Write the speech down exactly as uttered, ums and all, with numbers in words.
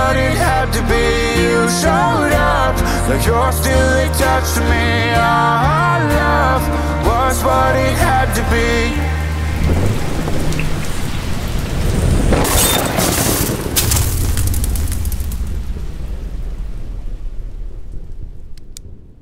what it had to be. You showed up like you're still attached to me. Our love was what it had to be.